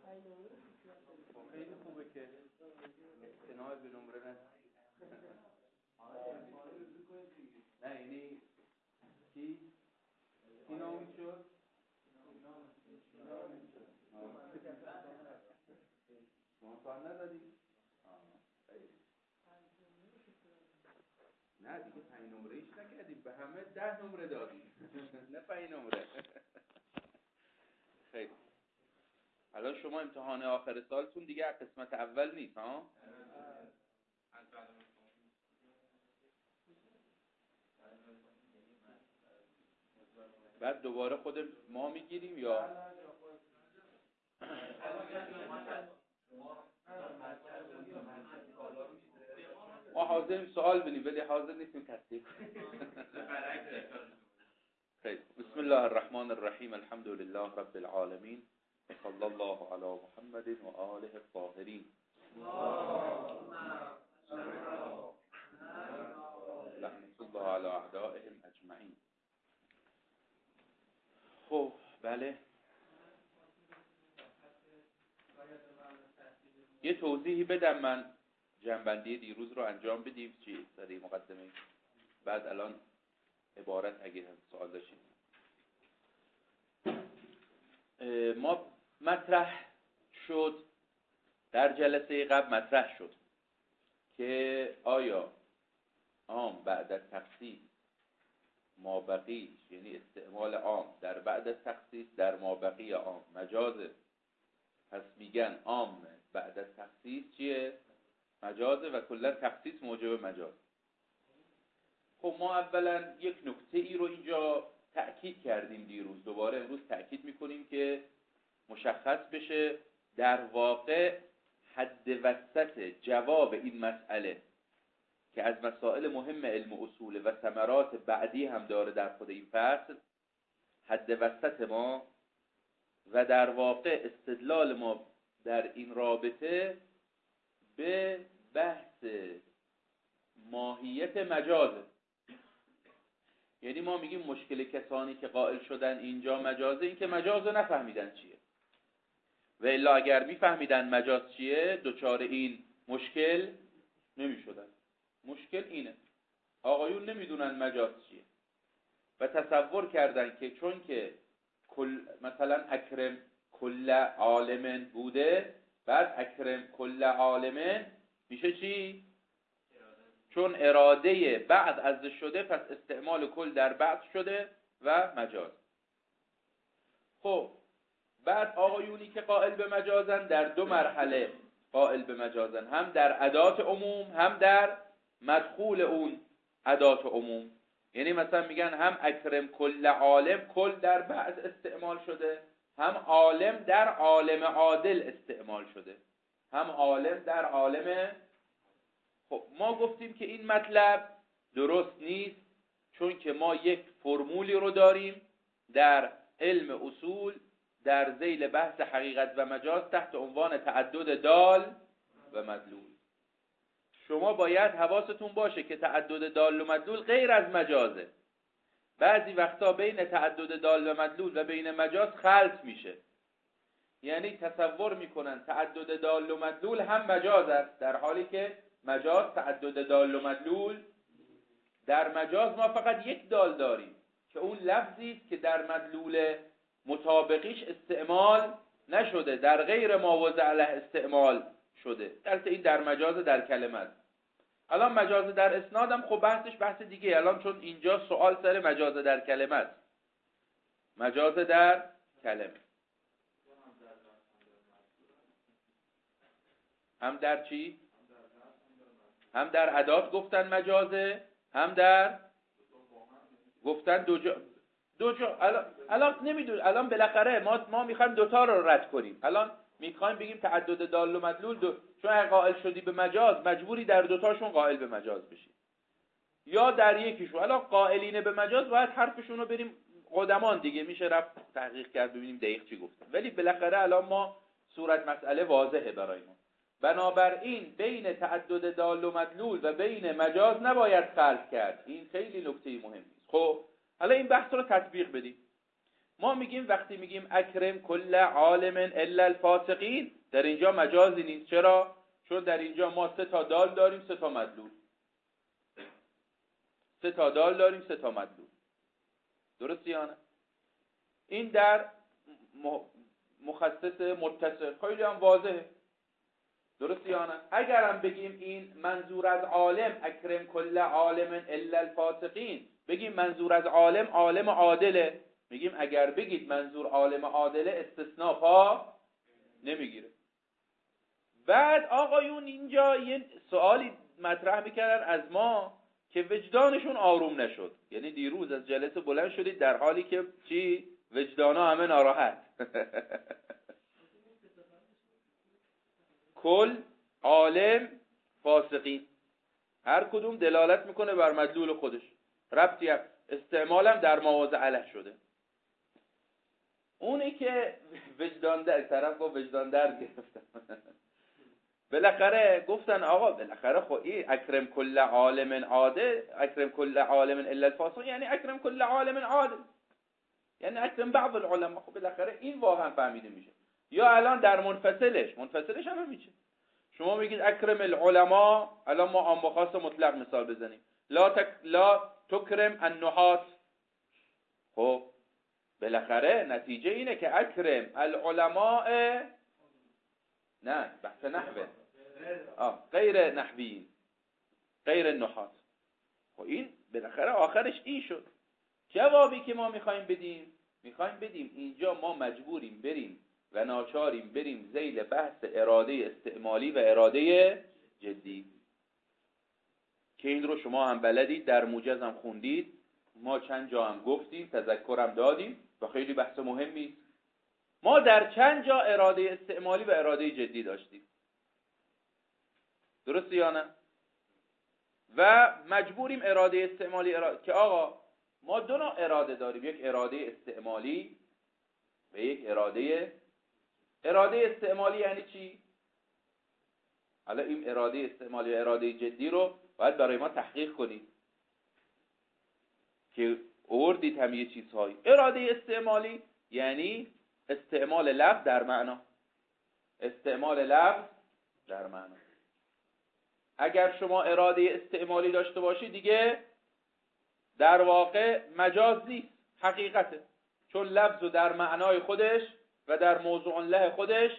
خیلی خوبه که استناد به نمره نه یعنی کی نامید شد؟ شما سوال ندادی؟ نه دیگه 5 نمره ایش نکردیم، به همه 10 نمره دادیم نه 5 نمره. خیلی الان شما امتحان آخر سالتون دیگه قسمت اول نیست ها؟ بعد دوباره خود ما میگیریم یا ما حاضریم سوال بدیم ولی حاضر نیستیم تصدیق کنیم. خیلی بسم الله الرحمن الرحیم الحمد لله رب العالمین صلی الله علی محمد و آله الطاهرین لعنت الله علی اعدائهم اجمعین. خب بله یه توضیحی بدم، من جنبندی دیروز رو انجام بدیم چی سری مقدمه، بعد الان عبارت اگه هم سوال داشتید. ما مطرح شد در جلسه قبل مطرح شد که آیا عام بعد از تخصیص مابقی، یعنی استعمال عام در بعد از تخصیص در مابقی عام مجازه، پس میگن عام بعد از تخصیص چیه؟ مجازه و کلا تخصیص موجب مجاز. خب ما اولا یک نکته ای رو اینجا تأکید کردیم دیروز، دوباره امروز تأکید میکنیم که مشخص بشه در واقع حد وسط جواب این مسئله که از مسائل مهم علم اصول و ثمرات بعدی هم داره در خود این فصل، حد وسط ما و در واقع استدلال ما در این رابطه به بحث ماهیت مجازه. یعنی ما میگیم مشکل کسانی که قائل شدن اینجا مجازه این که مجاز رو نفهمیدن چیه، و الا اگر میفهمیدن مجاز چیه دچار این مشکل نمیشدن. مشکل اینه آقایون نمیدونن مجاز چیه و تصور کردن که چون که مثلا اکرم کل عالم بوده بعد اکرم کل عالم میشه چی؟ چون اراده بعد از شده پس استعمال کل در بعد شده و مجاز. خب بعد آقایونی که قائل به مجازن در دو مرحله قائل به مجازن، هم در ادات عموم هم در مدخول اون ادات عموم. یعنی مثلا میگن هم اکرم کل عالم کل در بعد استعمال شده، هم عالم در عالم عادل استعمال شده، هم عالم در عالم. خب ما گفتیم که این مطلب درست نیست، چون که ما یک فرمولی رو داریم در علم اصول در ذیل بحث حقیقت و مجاز تحت عنوان تعدد دال و مدلول. شما باید حواستون باشه که تعدد دال و مدلول غیر از مجازه. بعضی وقتا بین تعدد دال و مدلول و بین مجاز خلط میشه، یعنی تصور میکنن تعدد دال و مدلول هم مجاز است، در حالی که مجاز تعدد دال و مدلول. در مجاز ما فقط یک دال داریم که اون لفظی است که در مدلول مطابقیش استعمال نشده، در غیر ما وضع له استعمال شده. البته این در مجاز در کلمه است. الان مجاز در اسناد هم خب بحثش بحث دیگه، الان چون اینجا سوال سر مجاز در کلمه است. مجاز در کلمه هم در چی؟ هم در ادات گفتن مجازه، هم در گفتن دو جا. الان نمیدون، الان بالاخره ما میخوایم دوتا رو رد کنیم. الان میخوایم بگیم تعدد دال و مدلول چون اگه قائل شدی به مجاز مجبوری در دوتاشون قائل به مجاز بشی یا در یکیشون. الان قائلین به مجاز باید حرفشون رو بریم قدمان دیگه میشه رفت تحقیق کرد ببینیم دقیق چی گفتن، ولی بالاخره الان ما صورت مسئله واضحه برای ما. بنابراین بین تعدد دال و مدلول و بین مجاز نباید خلط کرد. این خیلی نکته مهمی است. خب حالا این بحث رو تطبیق بدیم. ما میگیم وقتی میگیم اکرم کل عالم الا الفاسقین، در اینجا مجازی نیست. چرا؟ چون در اینجا ما 3 تا دال داریم 3 تا مدلول. 3 تا دال داریم 3 تا مدلول. درسته یا نه؟ این در مخصص متصل خیلی هم واضحه. درسته یا نه؟ اگر هم بگیم این منظور از عالم اکرم کل عالم الا الفاسقین، بگیم منظور از عالم عالم عادله، میگیم اگر بگید منظور عالم عادله استثناء پا نمیگیره. بعد آقایون اینجا یه سوالی مطرح میکردن از ما که وجدانشون آروم نشد. یعنی دیروز از جلسه بلند شدید در حالی که چی؟ وجدانا همه ناراحت. کل عالم فاسقین، هر کدوم دلالت میکنه بر مدلول خودش، ربطی هم استعمالم در مواضع علیه شده. اونی که وجدان در طرف با وجدان در گرفتن بالاخره گفتن آقا بالاخره خب این اکرم کل عالم عادل، اکرم کل عالم الا الفاسق، یعنی اکرم کل عالم عادل، یعنی اکرم بعض العلماء. خب بالاخره این واقعا فهمیده میشه. یا الان در منفصلش هم میشه. شما میگید اکرم العلماء، الان ما عام و خاص مطلق مثال بزنیم، لا تکرم النحاس. خب بالاخره نتیجه اینه که اکرم العلماء، نه بحث نحوه، غیر نحوی، غیر النحاس. خب این بالاخره آخرش این شد. جوابی که ما میخوایم بدیم اینجا ما مجبوریم بریم و ناچاریم بریم ذیل بحث اراده استعمالی و اراده جدی، که این رو شما هم بلدید، در موجز هم خوندید، ما چند جا هم گفتیم، تذکرم دادیم و خیلی بحث مهمی. ما در چند جا اراده استعمالی و اراده جدی داشتیم. درسته یا نه؟ و مجبوریم اراده استعمالی که آقا ما 2 نوع اراده داریم، یک اراده استعمالی و یک اراده استعمالی. یعنی چی؟ حالا این اراده استعمالی و اراده جدی رو باید برای ما تحقیق کنید که آوردید هم یه چیزهایی. اراده استعمالی یعنی استعمال لفظ در معنا. اگر شما اراده استعمالی داشته باشید دیگه در واقع مجاز نیست، حقیقته، چون لفظ در معنای خودش و در موضوع له خودش.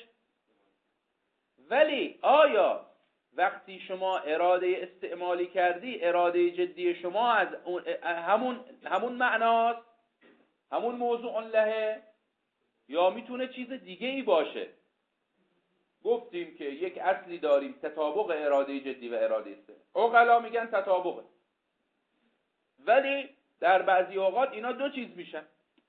ولی آیا وقتی شما اراده استعمالی کردی اراده جدی شما از همون معناست، همون موضوع له، یا میتونه چیز دیگه ای باشه؟ گفتیم که یک اصلی داریم، تطابق اراده جدی و اراده استعمالی. عقلا میگن تطابقه، ولی در بعضی اوقات اینا 2 چیز میشن.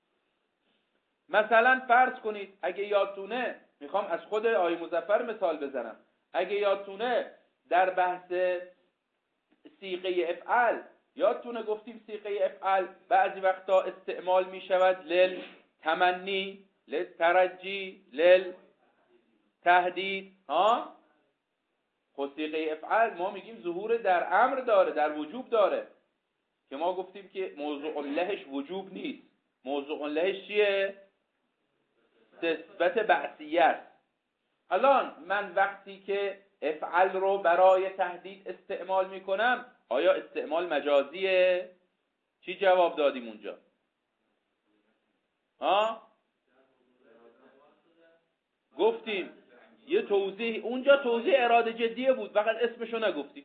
مثلا فرض کنید اگه یادتونه، میخوام از خود آیه مظفر مثال بزنم، اگه یادتونه در بحث صیغه افعل، یادتونه گفتیم صیغه افعل بعضی وقتا استعمال میشود للتمنی، للترجی، للتهدید. خود صیغه افعل ما میگیم ظهور در امر داره، در وجوب داره، که ما گفتیم که موضوع لهش وجوب نیست، موضوع لهش چیه؟ نسبت بعثیه است. الان من وقتی که افعل رو برای تهدید استعمال میکنم، آیا استعمال مجازیه؟ چی جواب دادیم اونجا؟ گفتیم یه توضیح، اونجا توضیح اراده جدیه بود، فقط اسمشو نگفتیم.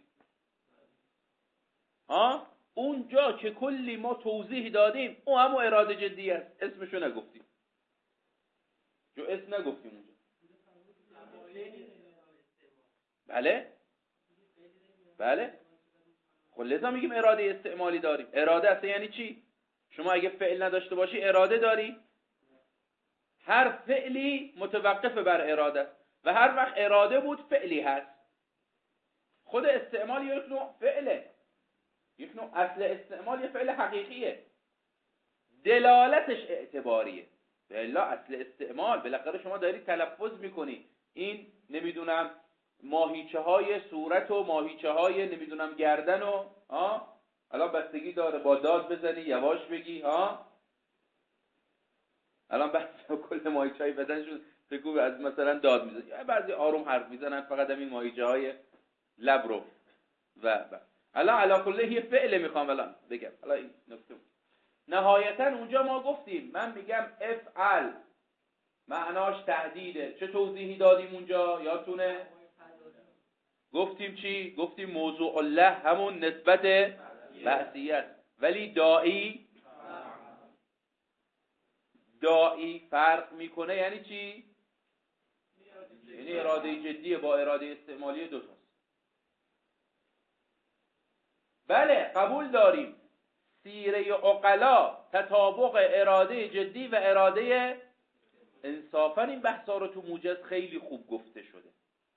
اونجا که کلی ما توضیح دادیم، اون همون اراده جدی است، اسمشو نگفتیم، جو اسم نگفتیم اونجا. بله خب لذا میگیم اراده استعمالی داریم. اراده اصلا یعنی چی؟ شما اگه فعل نداشته باشی اراده داری؟ هر فعلی متوقف بر اراده است و هر وقت اراده بود فعلی هست. خود استعمال یک نوع فعله، یک نوع اصل استعمال یه فعل حقیقیه، دلالتش اعتباریه. بلا اصل استعمال بالاخره شما داری تلفظ میکنی، این نمیدونم ماهیچه های صورت و ماهیچه های نمیدونم گردن و حالا بستگی داره با داد بزنی یواش بگی الان بعضی کل ماهیچه‌ای بدنشون فکر از مثلا داد میزنن، یا بعضی آروم حرف میزنن، فقط همین ماهیچه‌های لب رو و الان علا کله یه فعل میخوام الان بگم. الان این نکته نهایتا اونجا ما گفتیم، من میگم افعل معناش تهدیده. چه توضیحی دادیم اونجا یادتونه؟ گفتیم چی؟ گفتیم موضوع الله همون نسبت بعثیت، ولی داعی فرق میکنه. یعنی چی؟ یعنی اراده جدی با اراده استعمالی دو تاست. بله قبول داریم سیره عقلا تطابق اراده جدی و اراده انصافا این بحثا رو تو موجز خیلی خوب گفته شده،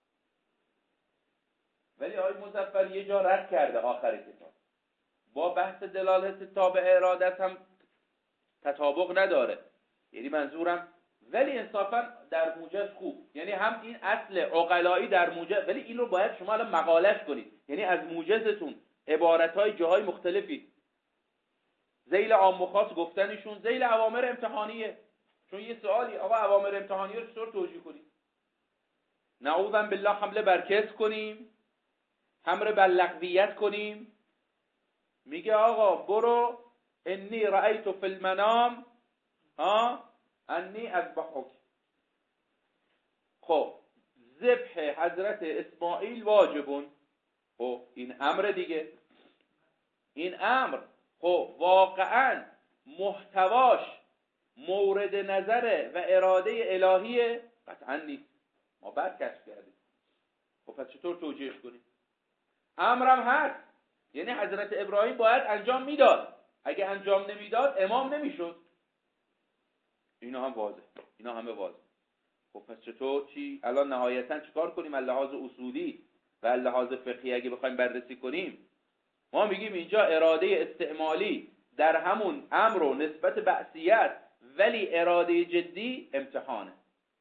ولی آقای مظفر یه جا رد کرده آخر کتاب، با بحث دلالت تابع ارادت هم تطابق نداره. یعنی منظورم ولی انصافا در موجز خوب، یعنی هم این اصل عقلایی در موجز، ولی این رو باید شما الان مقالش کنید. یعنی از موجزتون عبارتهای جاهای مختلفی ذیل عام و خاص گفتنشون ذیل اوامر امتحانیه. چون یه سوالی آقا اوامر امتحانیه رو چطور توجیه کنیم؟ نعوذا بالله حمله بر کذب کنیم، حمله بر لغویت کنیم؟ میگه آقا برو انی رأیت فی المنام انی اذبحک. خب ذبح حضرت اسماعیل واجبون، خب این امر دیگه، این امر خب واقعا محتواش مورد نظر و اراده الهیه؟ قطعا نیست، ما بعد کشف کردیم. خب پس چطور توجیهش کنیم؟ امرم هست، یعنی حضرت ابراهیم باید انجام میداد، اگه انجام نمیداد امام نمیشد. اینا هم واضح، اینا همه واضح. خب پس چطور چی؟ الان نهایتا چیکار کنیم؟ اللحاظ اصولی و اللحاظ فقهی اگه بخوایم بررسی کنیم، ما میگیم اینجا اراده استعمالی در همون امر و نسبت بعثیت، ولی اراده جدی امتحانه،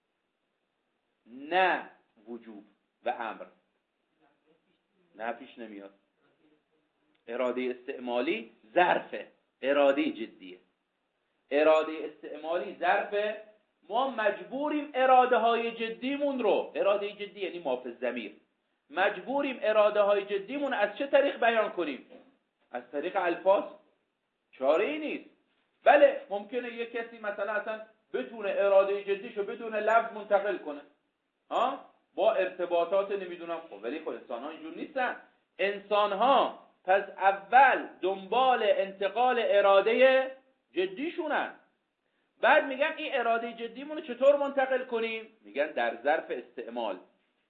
نه وجوب و امر. نه پیش نمیاد. اراده استعمالی ظرفه، اراده جدیه. اراده استعمالی ظرفه، ما مجبوریم اراده های جدیمون رو، اراده جدی یعنی ما فی الضمیر، مجبوریم اراده های جدیمون از چه طریق بیان کنیم؟ از طریق الفاظ. چاره ای نیست. بله ممکنه یک کسی مثلا اصلا بتونه اراده جدیشو بدون لفظ منتقل کنه با ارتباطات نمیدونم، خب ولی خب انسان ها اینجور نیستن. انسان ها پس اول دنبال انتقال اراده جدیشونن، بعد میگن این اراده جدیمونو چطور منتقل کنیم؟ میگن در ظرف استعمال.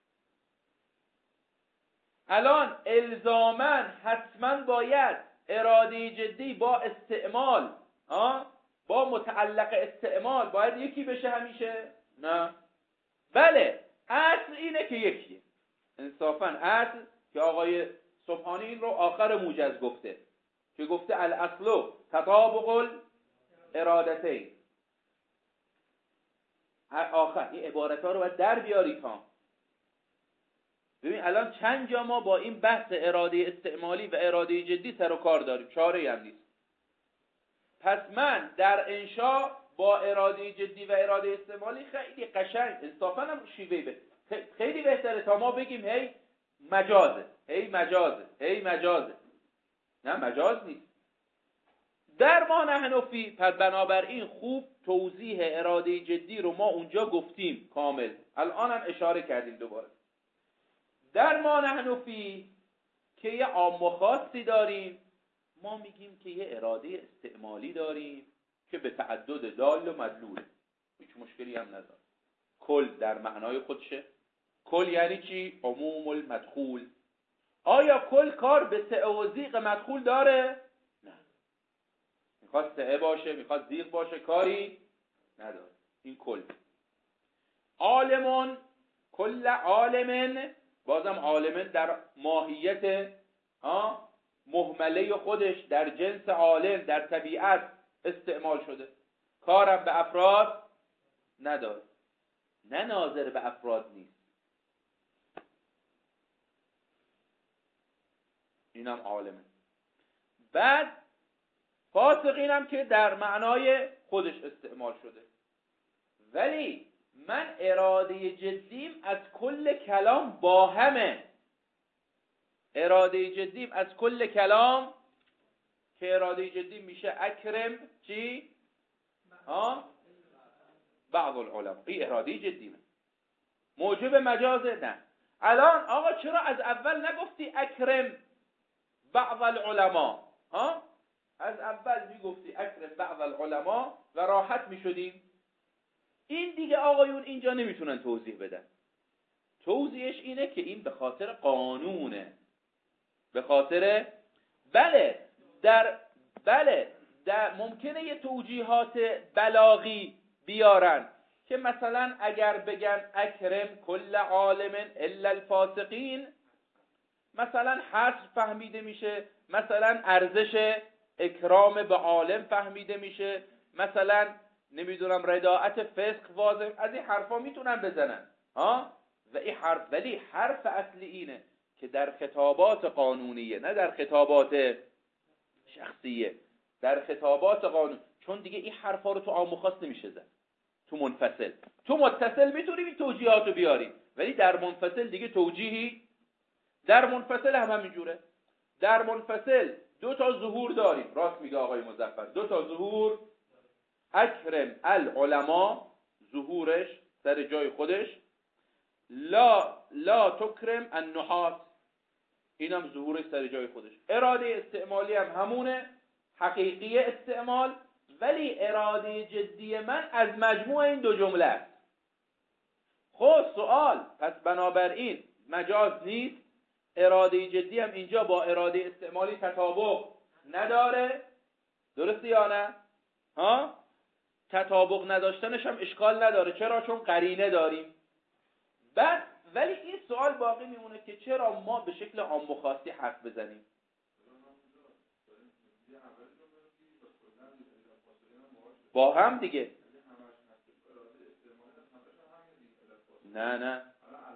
الان الزاماً حتما باید اراده جدی با استعمال با متعلق استعمال باید یکی بشه همیشه؟ نه. بله اصل اینه که یکیه. انصافاً اصل که آقای سبحانی این رو آخر موجز گفته، که گفته الاصل تطابق الارادتین. آخر این عبارت ها رو باید در بیاری تا ببین الان چند جا ما با این بحث اراده استعمالی و اراده جدی سر و کار داریم، چاره هم نیست. پس من در انشاء با اراده جدی و اراده استعمالی خیلی قشنگ انصافا هم شیوه خیلی بهتره تا ما بگیم هی مجازه، هی مجازه، هی مجازه. نه مجاز نیست. در ما نحن فی، پس بنابراین خوب توضیح اراده جدی رو ما اونجا گفتیم کامل، الان هم اشاره کردیم دوباره. در ما نحن فی که یه عام و خاصی داریم، ما میگیم که یه اراده استعمالی داریم که به تعدد دال و مدلول، هیچ مشکلی هم نداره. کل در معنای خودشه. کل یعنی چی؟ عموم المدخول. آیا کل کار به سعه و زیغ مدخول داره؟ نه. میخواد سعه باشه، میخواد زیغ باشه، کاری نداره. این کل. عالمون، کل عالمن، بازم عالمن در ماهیت مهمله خودش در جنس عالم در طبیعت استعمال شده، کارم به افراد نداره، نه ناظر به افراد نیست. اینم عالمه. بعد فاسقینم که در معنای خودش استعمال شده، ولی من اراده جدیم از کل کلام با همه. اراده جدیم از کل کلام که اراده جدیم میشه اکرم چی؟ بعض العلماء. این اراده جدیمه. موجب مجازه نه. الان آقا چرا از اول نگفتی اکرم بعض العلماء؟ از اول میگفتی اکرم بعض العلماء و راحت میشدیم. این دیگه آقایون اینجا نمیتونن توضیح بدن. توضیحش اینه که این به خاطر قانونه. به خاطر بله در ممکنه یه توجیهات بلاغی بیارن که مثلا اگر بگن اکرم کل عالم الا الفاسقین، مثلا حصر فهمیده میشه، مثلا ارزش اکرام به عالم فهمیده میشه، مثلا نمیدونم رداعت فسق واضح، از این حرفا میتونن بزنن و این حرف، ولی حرف اصلی اینه که در خطابات قانونیه، نه در خطابات شخصیه، در خطابات قانون. چون دیگه این حرفا رو تو عام و خاص نمیشه زد. تو منفصل، تو متصل میتونی این توجیهات رو بیاری، ولی در منفصل دیگه توجیهی. در منفصل هم همینجوره. در منفصل 2 تا ظهور داریم. راست میگه آقای مظفر، 2 تا ظهور. اکرم العلماء ظهورش سر جای خودش، لا تکرم النحاس اینم ظهورش سر جای خودش. اراده استعمالی هم همونه، حقیقی استعمال، ولی اراده جدی من از مجموع این 2 جمله است. خب سوال، پس بنابراین مجاز نیست، اراده جدی هم اینجا با اراده استعمالی تطابق نداره، درسته یا نه؟ تطابق نداشتنش هم اشکال نداره. چرا؟ چون قرینه داریم. بعد ولی این سوال باقی میمونه که چرا ما به شکل عام و خاصی حرف بزنیم؟ با هم دیگه. نه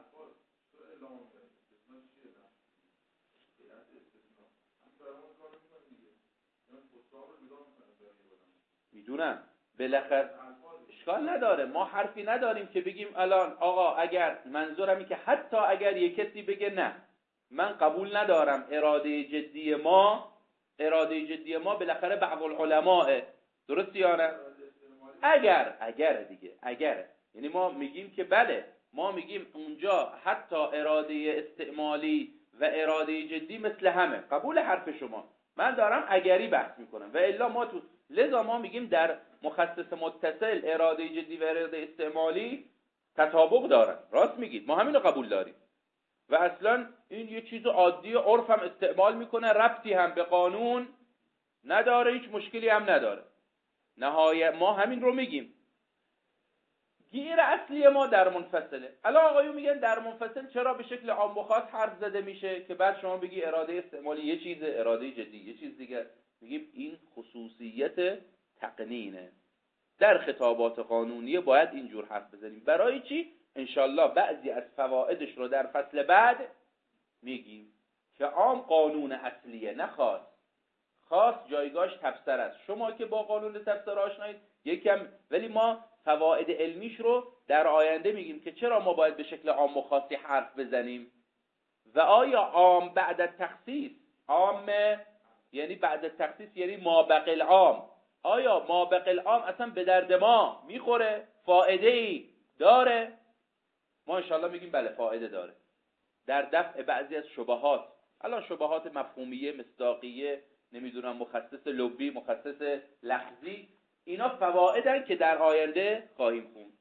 میدونم، بالاخره اشکال نداره. ما حرفی نداریم که بگیم الان آقا اگر منظورم این که حتی اگر یک کسی بگه نه من قبول ندارم اراده جدی ما بالاخره بعض العلماء، درست یا نه؟ اگر یعنی ما میگیم که بله، ما میگیم اونجا حتی اراده استعمالی و اراده جدی مثل همه. قبول حرف شما، من دارم اگری بحث میکنم و الا ما لذا ما میگیم در مخصص متصل اراده جدی و اراده استعمالی تطابق دارن. راست میگید، ما همینو قبول داریم و اصلا این یه چیز عادی عرف هم استعمال میکنه، ربطی هم به قانون نداره، هیچ مشکلی هم نداره. نهایت ما همین رو میگیم. گیر اصلی ما در منفصله. الان آقایون میگن در منفصل چرا به شکل عام و خاص حرف زده میشه که بعد شما بگی اراده استعمالی یه چیزه، اراده جدی یه چیز دیگه. میگیم این خصوصیت تقنینه. در خطابات قانونی باید اینجور حرف بزنیم. برای چی؟ انشالله بعضی از فوائدش رو در فصل بعد میگیم که عام قانون اصلیه، نه خاص. خاص جایگاهش تفسیر است. شما که با قانون تفسیر آشنایید یکم، ولی ما فواید علمیش رو در آینده میگیم که چرا ما باید به شکل عام و خاصی حرف بزنیم و آیا عام بعد التخصیص، عام یعنی بعد التخصیص یعنی ما بقی العام، آیا ما بقی العام اصلا به درد ما میخوره؟ فایده ای داره؟ ما انشاءالله میگیم بله فایده داره در دفع بعضی از شبهات. الان شبهات مفهومیه، مصداقیه، نمیدونم مخصص لغوی، مخصص لفظی، اینا فوایدن که در آینده خواهیم خوند.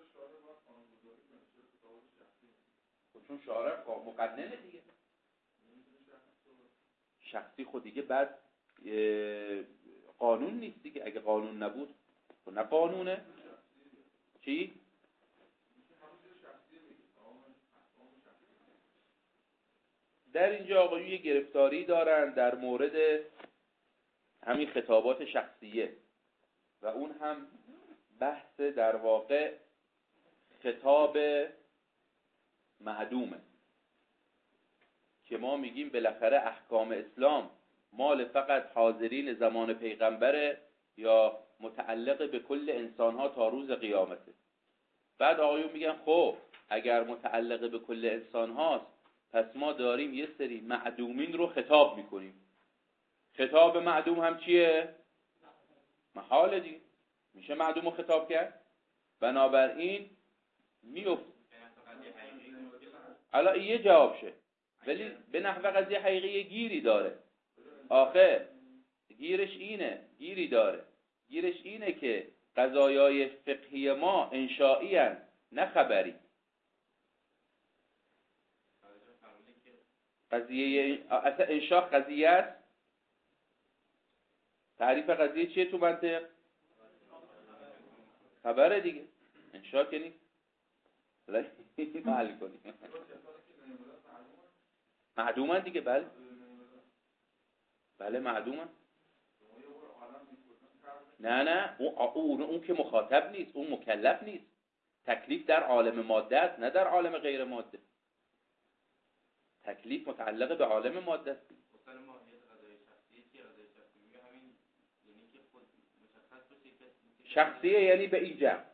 چون شارع مقننه دیگه، شخصی خود دیگه بعد قانون نیست دیگه. اگه قانون نبود نه قانونه چی؟ در اینجا آقایون یه گرفتاری دارن در مورد همین خطابات شخصیه و اون هم بحث در واقع خطاب معدومه که ما میگیم بالاخره احکام اسلام مال فقط حاضرین زمان پیغمبره یا متعلق به کل انسانها تا روز قیامته. بعد آقایون میگن خب اگر متعلق به کل انسان هاست پس ما داریم یه سری معدومین رو خطاب میکنیم. خطاب معدوم هم چیه؟ محال دیگه، میشه معدوم رو خطاب کرد. بنابراین میفت الان این یه جواب شه، ولی به نحو قضیه حقیقی گیری داره. آخه گیری داره. گیرش اینه که قضایای فقهی ما انشائی هن، نه خبری. قضیه اصلا انشاء قضیه است. تعریف قضیه چیه تو منطق؟ خبره دیگه، انشاء که نیست. حل کنیم معدومن دیگه. بله معدومن. نه اون که مخاطب نیست، اون مکلف نیست. تکلیف در عالم ماده است، نه در عالم غیر ماده. تکلیف متعلق به عالم ماده است. شخصیه یعنی به این جمع.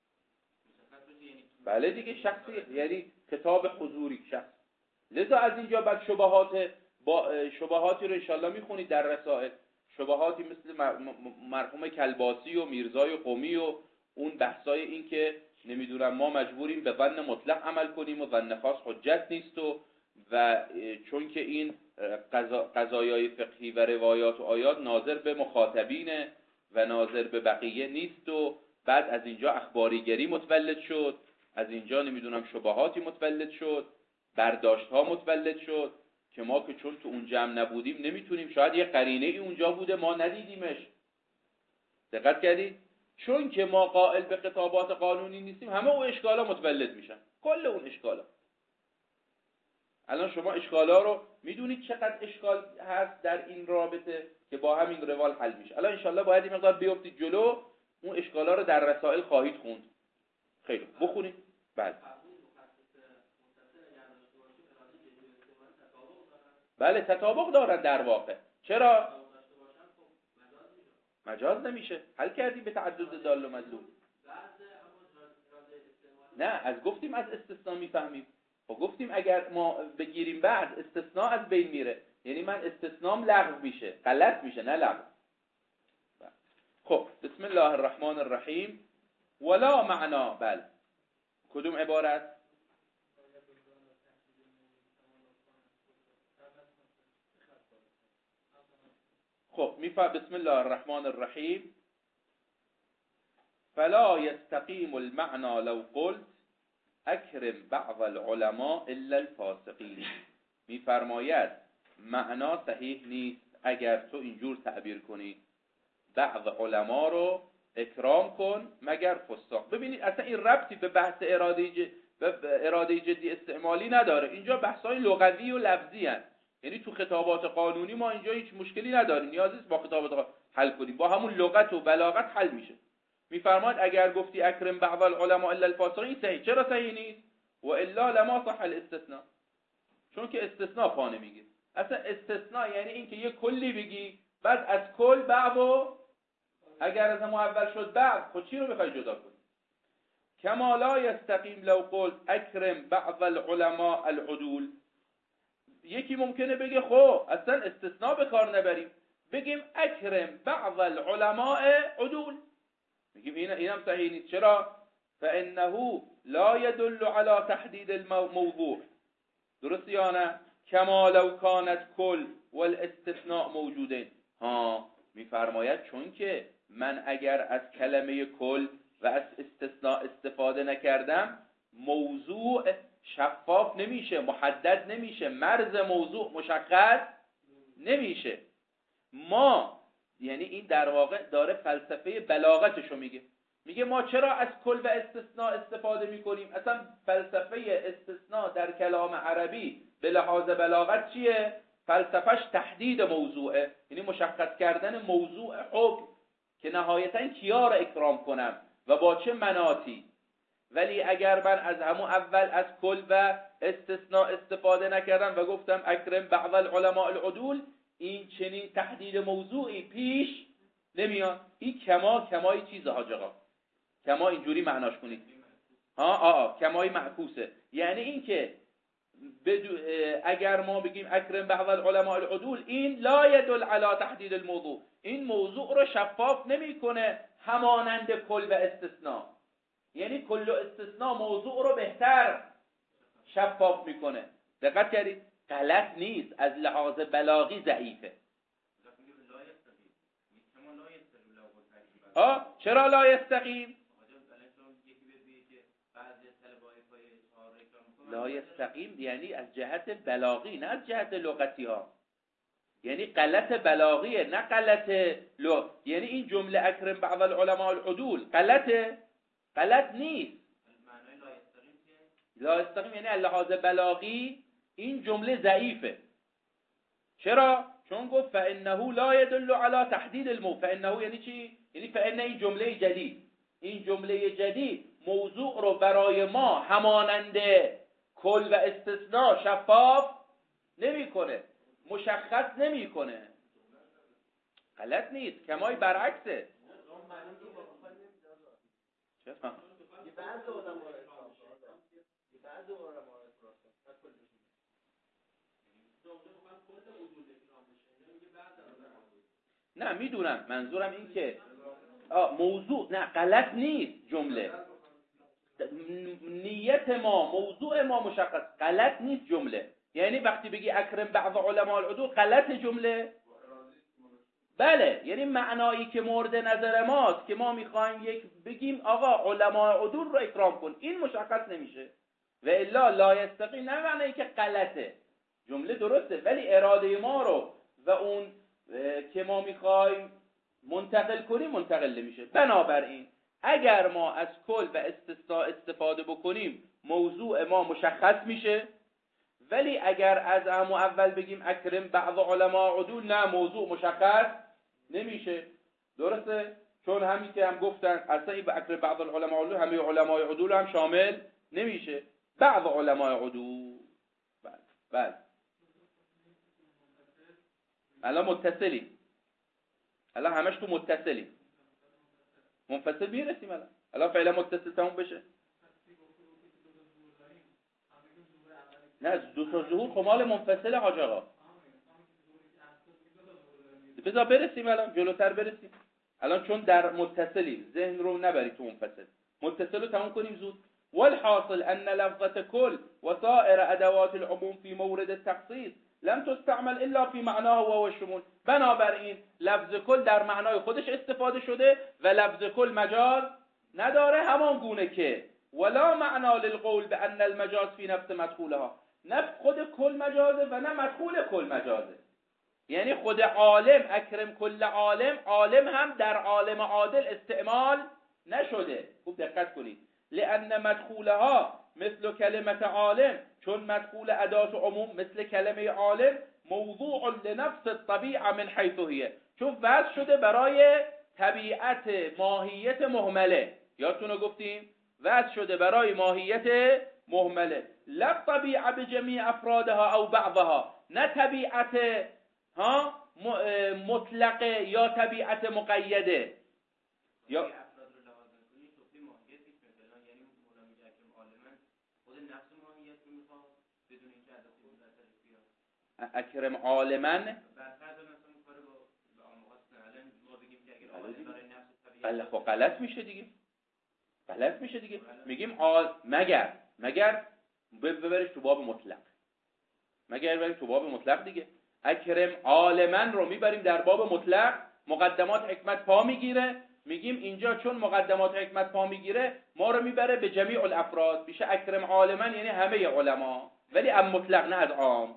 بله دیگه، شخصیه یعنی خطاب حضوری شخص. لذا از اینجا بعد شبهاتی رو انشالله میخونید در رسائل. شبهاتی مثل مرحوم کلباسی و میرزای قمی و اون بحثای این که نمیدونم ما مجبوریم به ظن مطلق عمل کنیم و ظن خاص حجت نیست و چون که این قضایای فقهی و روایات و آیات ناظر به مخاطبینه و ناظر به بقیه نیست. و بعد از اینجا اخباریگری متولد شد، از اینجا نمیدونم شبهاتی متولد شد، برداشت ها متولد شد که ما که چون تو اون جمع نبودیم نمیتونیم. شاید یه قرینه ای اونجا بوده ما ندیدیمش. دقت کردید؟ چون که ما قائل به خطابات قانونی نیستیم همه اون اشکالا متولد میشن، کل اون اشکالا. الان شما اشکالا رو میدونید چقدر اشکال هست در این رابطه که با همین روال حل میشه. الان انشالله باید این مقدار بیفتید جلو، اون اشکالا رو در رسائل خواهید خوند. خیلی بخونید. بله تطابق دارن در واقع. چرا؟ مجاز نمیشه. حل کردیم به تعدد دال و مدلول. نه از گفتیم از استثناء میفهمیم. خب گفتیم اگر ما بگیریم بعد استثناء از بین میره، یعنی من استثنام لغو میشه، غلط میشه نه لغو. خب بسم الله الرحمن الرحیم. ولا معنا. بله کدوم عبارت؟ خب بسم الله الرحمن الرحیم. فلا يستقيم المعنى لو قلت اکرم بعض العلماء الا الفاسقین. میفرماید معنا صحیح نیست اگر تو اینجور تعبیر کنی بعض علما رو اکرام کن مگر فساق. ببینید اصلا این ربطی به بحث اراده جدی استعمالی نداره. اینجا بحث‌های لغوی و لفظی هست. یعنی تو خطابات قانونی ما اینجا هیچ مشکلی نداریم، نیازی نیست با خطابات حل کنیم، با همون لغت و بلاغت حل میشه. میفرماید اگر گفتی اکرم بعض العلماء الا الفاسقین صحیح. چرا صحیح نیست؟ و الا لما صح الاستثناء. چون که استثناء پا نمیگیره. اصلا استثناء یعنی این که یه کلی بگی بعد از کل بعضو اگر از همون اول شد بعض، خود چی رو بخوای جدا کنی؟ کما لا یستقیم لو قلت اکرم بعض العلماء العدول. یکی ممکنه بگه خب اصلا استثناء به کار نبریم، بگیم اکرم بعض العلماء عدول. میگیم اینم صحیح نیست. چرا؟ فانه لا يدل على تحديد الموضوع. درست یا نه؟ کما لو كانت کل والاستثناء موجودین. میفرماید چون که من اگر از کلمه کل و از استثناء استفاده نکردم موضوع شفاف نمیشه، محدد نمیشه، مرز موضوع مشخص نمیشه. ما یعنی این در واقع داره فلسفه بلاغتشو میگه ما چرا از کل و استثناء استفاده میکنیم؟ اصلا فلسفه استثناء در کلام عربی به لحاظ بلاغت چیه؟ فلسفهش تحدید موضوعه، یعنی مشخص کردن موضوع حکم که نهایتا کیا را اکرام کنم و با چه مناطی. ولی اگر من از همون اول از کل و استثناء استفاده نکردم و گفتم اکرم بعض العلماء العدول، این چنین تحدید موضوعی پیش نمیاد. این کمای چیزه حاج آقا. کما اینجوری معناش کنید. کمای معکوسه، یعنی این که اگر ما بگیم اکرم بعض العلماء العدول، این لا يدل على تحدید الموضوع، این موضوع رو شفاف نمیکنه همانند کل و استثناء، یعنی کل و استثناء موضوع رو بهتر شفاف میکنه. دقت کردید؟ غلط نیست، از لحاظ بلاغی ضعیفه. چرا لا یستقیم؟ لا یستقیم یعنی از جهت بلاغی، نه از جهت لغتی ها، یعنی غلط بلاغیه نه غلط یعنی این جمله اکرم بعض العلماء العدول غلط نیست. لا یستقیم یعنی از لحاظ بلاغی این جمله ضعیفه. چرا؟ چون گفت فانه لا يدل على تحدید فانه یعنی چی؟ یعنی فان این جمله جدید، این جمله جدید موضوع رو برای ما همانند کل و استثناء شفاف نمیکنه، مشخص نمیکنه. غلط نیست، کمای برعکسه. نه میدونم، منظورم این که موضوع نه غلط نیست، جمله نیت ما موضوع ما مشخص، غلط نیست جمله. یعنی وقتی بگی اکرم بعض علماء العدول غلط جمله؟ بله، یعنی معنایی که مورد نظر ماست که ما میخوایم بگیم آقا علماء عدول رو اکرام کن، این مشخص نمیشه. و الا لا یستقیم نه معنی که غلطه، جمله درسته ولی اراده ما رو و اون که ما میخوایم منتقل کنیم منتقل نمیشه. بنابراین اگر ما از کل و استثناء استفاده بکنیم موضوع ما مشخص میشه، ولی اگر از اول بگیم اکرم بعض علماء عدول، نه موضوع مشخص نمیشه. درسته؟ چون همین که هم گفتن اصلا این اکرم بعض العلماء عدول همه علماء عدول هم شامل نمیشه، بعض علماء عدول. بله الان متصلیم، الان همش تو متصلیم، منفصل میرسیم. الان فعلا متصل تموم بشه. نه دو تا ظهور خمال منفصل حاج آقا، بذار برسیم الان جلوتر برسیم. الان چون در متصلیم ذهن رو نبری تو منفصل، متصل رو تموم کنیم زود. والحاصل ان لفظة كل وسائر ادوات العموم في مورد التخصيص لم تستعمل الا في معناه وهو الشمول. بنابراین لفظ کل در معنای خودش استفاده شده و لفظ کل مجاز نداره، همان گونه که ولا معنا للقول بان المجاز في نفس مدخولها، نه خود کل مجازه و نه مدخول کل مجازه. یعنی خود عالم اکرم کل عالم، عالم هم در عالم عادل استعمال نشده. خوب دقت کنید. لأن مدخولها مثل کلمت عالم، چون مدخول ادات عموم مثل کلمه عالم موضوع لنفس الطبیعه من حیث هی، چون وضع شده برای طبیعت ماهیت مهمله. یادتونه گفتیم وضع شده برای ماهیت مهمله، لا طبیعه بجمیع افرادها او بعضها، نه طبیعت مطلقه یا طبیعت مقیده. یا اکرم عالمن غلط میشه دیگه، غلط میشه دیگه. میگیم مگر ببرش تو باب مطلق، مگر ببرش تو باب مطلق دیگه. اکرم عالمن رو میبریم در باب مطلق، مقدمات حکمت پا میگیره، میگیم اینجا چون مقدمات حکمت پا میگیره ما رو میبره به جمیع الافراد، میشه اکرم عالمن یعنی همه علما، ولی ام مطلق نه از عام،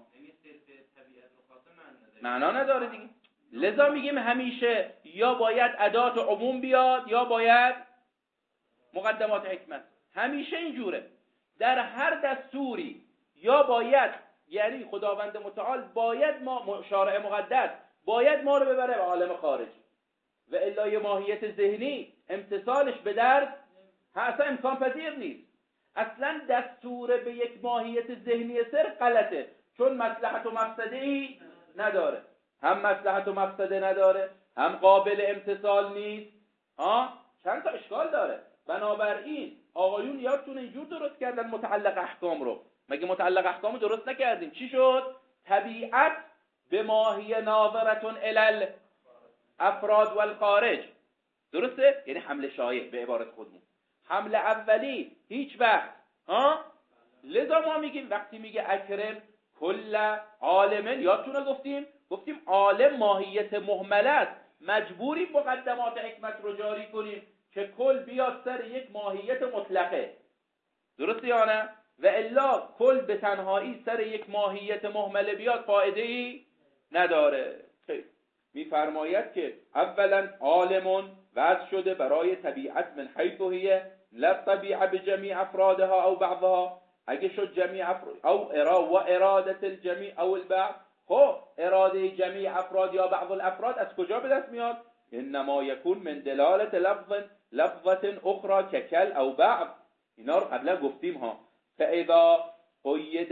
معنا نداره دیگه. لذا میگیم همیشه یا باید ادات عموم بیاد یا باید مقدمات حکمت، همیشه اینجوره. در هر دستوری یا باید، یعنی خداوند متعال باید ما شارع مقدس باید ما رو ببره به عالم خارج، و الا یه ماهیت ذهنی امتصالش به درد اصلا امکان پذیر نیست. اصلا دستور به یک ماهیت ذهنی صرف غلطه، چون مصلحت و مفسده‌ای نداره، هم مصلحت و مفسده نداره، هم قابل امتصال نیست، چند تا اشکال داره. بنابراین آقایون یادتونه اینجور درست کردن متعلق احکام رو. مگه متعلق احکام رو درست نکردیم؟ چی شد؟ طبیعت به ماهی ناظرتون الی افراد و الخارج. درسته؟ یعنی حمل شایع به عبارت خودمون. حمل اولی هیچ وقت لذا ما میگیم وقتی میگه اکرم کل عالم، یادتونه گفتیم عالم ماهیت مهمله است، مجبوریم مقدمات حکمت رو جاری کنیم که کل بیاد سر یک ماهیت مطلقه. درسته یا نه؟ و الا کل به تنهایی سر یک ماهیت مهمله بیاد فایده ای نداره. میفرماید که اولا عالمون وضع شده برای طبیعت من حیث هی لا طبیعه بجمیع افرادها او بعضها، اگه شد جمیع افراد او و ارادت الجمیع او البعض. خب اراده جمیع افراد یا بعض الافراد از کجا به دست میاد؟ انما یکون من دلالت لفظه اخرى ککل او بعض. اینا رو قبلا گفتیم ها. فاذا قید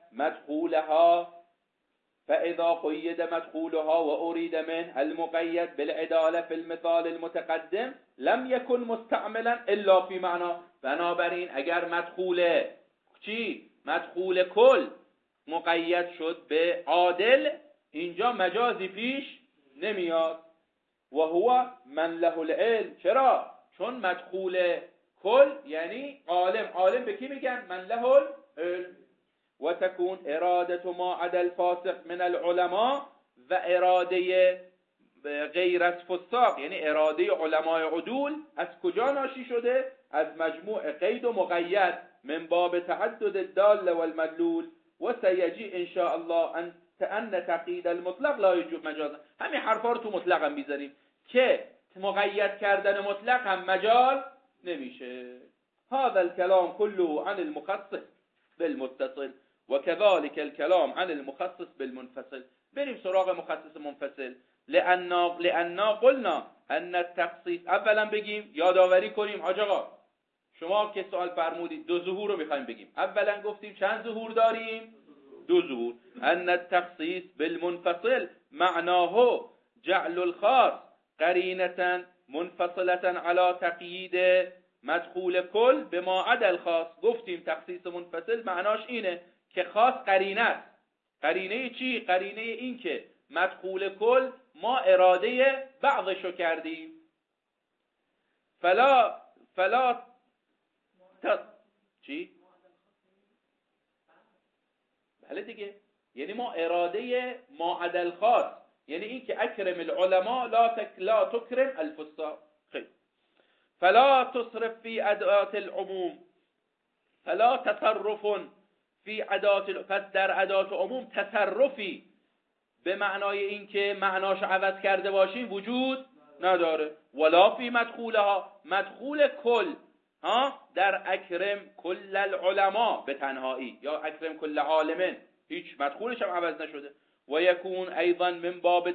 مدخولها و اريد منه المقید بالعداله في المثال المتقدم لم يكن مستعملا الا في معنى. بنابراین اگر مدخول کل مقید شد به عادل، اینجا مجازی پیش نمیاد. و هو من له العلم. چرا؟ چون مدخول کل یعنی عالم به کی میگن؟ من له العلم. و تكون اراده ما عدا الفاسق من العلماء، و اراده غیر از فساق یعنی اراده علماء عدول از کجا ناشی شده؟ از مجموع قید و مقید من باب تعدد الدال والمدلول. و سیجی ان شاء الله ان تقیید المطلق لا یجوز مجازا. همین حرفا رو تو مطلق هم میذاریم که مقید کردن مطلق هم مجاز نمیشه. هذا الكلام كله عن المخصص بالمتصل وكذلك الكلام عن المخصص بالمنفصل. بریم سراغ مخصص منفصل. لأننا قلنا ان التخصيص، اولا بگیم یادآوری کنیم حاج آقا شما که سوال فرمودید 2 ظهور رو میخوایم بگیم. اولا گفتیم چند ظهور داریم؟ 2 ظهور. ان التخصيص بالمنفصل معناه جعل الخاص قرینة منفصلة على تقیید مدخول کل به ما عدا الخاص. گفتیم تخصیص منفصل معناش اینه که خاص قرینه است. قرینه چی؟ قرینه این که مدخول کل ما اراده بعضشو کردیم. فلا چی؟ بله دیگه، یعنی ما اراده ما عدا الخاص، یعنی این که اکرم العلماء لا تکرم الفساق. خیلی. فلا تصرف في ادوات العموم، فلا تصرف في ادوات، پس در ادوات عموم تصرفی به معنای این که معناش عوض کرده باشیم وجود نداره. ولا فی مدخولها، مدخول کل در اکرم کل العلماء به تنهایی یا اکرم کل عالم هیچ مدخولش هم عوض نشده. و یکون ایضا من باب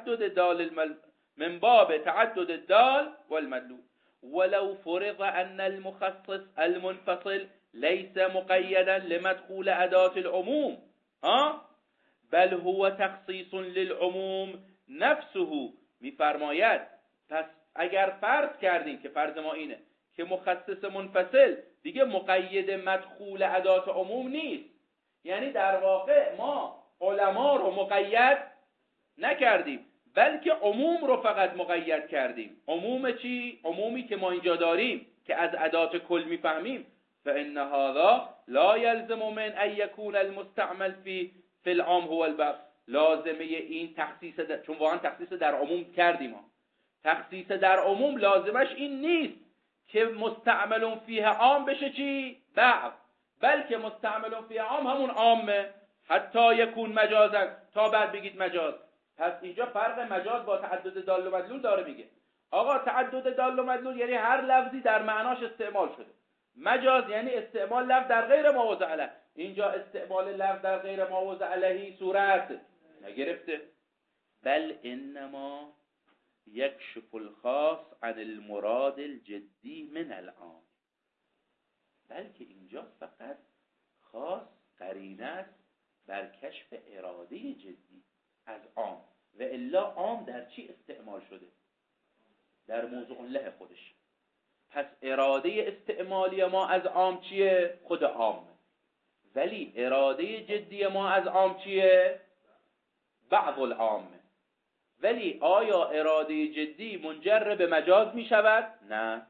تعدد الدال والمدلول. ولو فرض ان المخصص المنفصل ليس مقيدا لمدخول اداة العموم بل هو تخصيص للعموم نفسه. میفرماید پس اگر فرض کردیم که فرض ما اینه که مخصص منفصل دیگه مقید مدخول اداة عموم نیست، یعنی در واقع ما علما رو مقید نکردیم بلکه عموم رو فقط مقید کردیم. عموم چی؟ عمومی که ما اینجا داریم که از ادات کل میفهمیم. فإن هذا لا يلزم من ان يكون المستعمل في العام هو البعض. لازمه این تخصیص چون واقعا تخصیص در عموم کردیم تخصیص در عموم لازمش این نیست که مستعمل فیه عام بشه چی؟ بعض، بلکه مستعمل فیه عام همون عامه حتی یکون مجازا، تا بعد بگید مجاز. پس اینجا فرق مجاز با تعدد دال و مدلول داره. میگه آقا تعدد دال و مدلول یعنی هر لفظی در معناش استعمال شده. مجاز یعنی استعمال لفظ در غیر ما وضع علیه. اینجا استعمال لفظ در غیر ما وضع علیه صورت نگرفته. بل انما یکشف الخاص عن المراد الجدی من العام. بلکه اینجا فقط خاص قرینه است بر کشف اراده جدی از عام، و الا عام در چی استعمال شده؟ در موضوع له خودش. پس اراده استعمالی ما از عام چیه؟ خود عام. ولی اراده جدی ما از عام چیه؟ بعض العام. ولی آیا اراده جدی منجر به مجاز می شود؟ نه.